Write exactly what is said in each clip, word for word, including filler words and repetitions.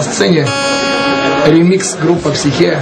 сцене ремикс группа «Психея».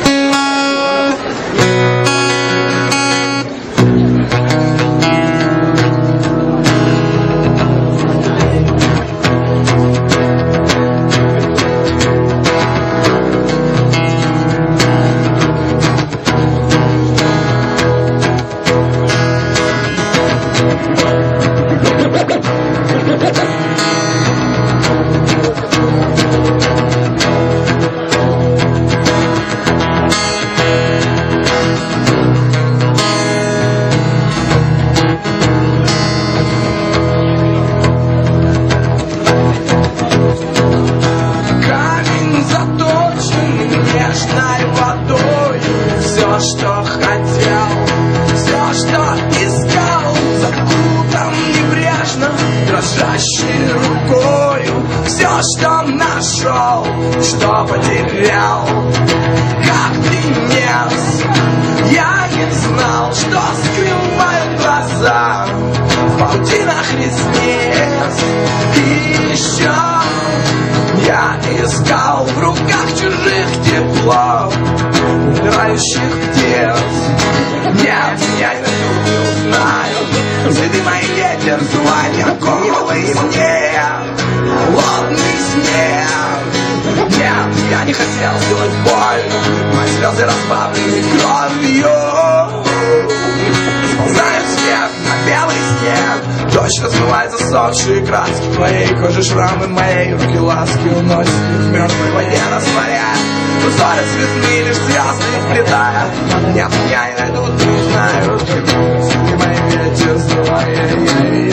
Что хотел, все, что искал, закутан небрежно, дрожащей рукою. Все, что нашел, что потерял, как принес. Я не знал, что скрывают глаза в паутинах ресниц. И еще я искал в руках чужих тепло умирающих птиц. Нет, я не узнаю следы мои, ветер, звания, голый снег, холодный снег. Нет, я не хотел сделать больно, мои слезы разбавлены кровью. Сползает снег на белый снег, дождь размывает засохшие краски твоей кожи, шрамы моей руки, ласки уносит в мертвой воде растворяя. Узоры цветные, лишь звезды не вплетая. Нет, меня не найдут, не узнают. Среди моих ветер сдувая.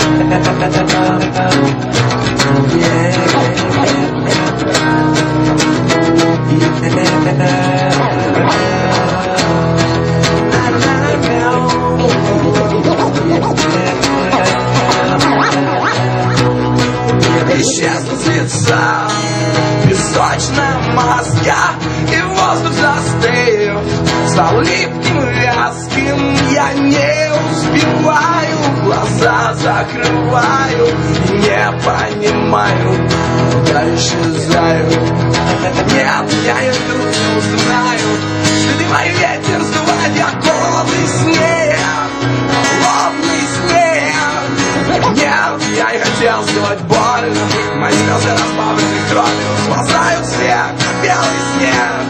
Исчезнут с лица песочная маска, и воздух застыл, стал липким и вязким. Я не успеваю, глаза закрываю, не понимаю, куда исчезаю. Нет, я и вдруг не узнаю следы мои, ветер сдувает, я голодный снег, холодный снег. Нет, я не хотел сделать больно, мои слезы разбавлены кровью, сползают снег, белый снег.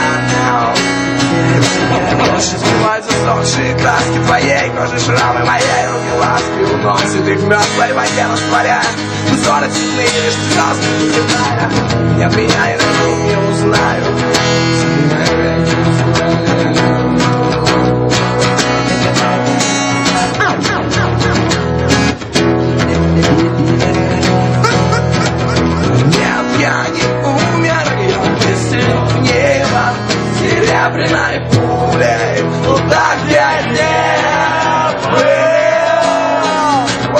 Дождь сбивает засохшие краски твоей кожи, шрамы моей руки, ласки уносит их в мертвой воде растворяя. Узоры цветные, лишь звезды не летая. Нет, меня и найдут, не узнают. Серебряной пулей туда, где не был.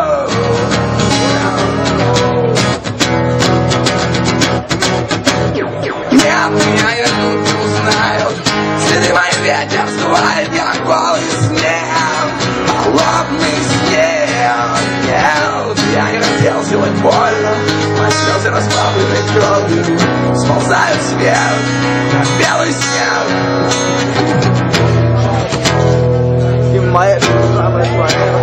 Нет, меня и тут не узнают следы мои, ветер сдувает, я голый снег, холодный снег. Нет, я не хотел сделать больно, мои слезы разбавлены кровью, сползают свет, как белый снег. И моя душа, моя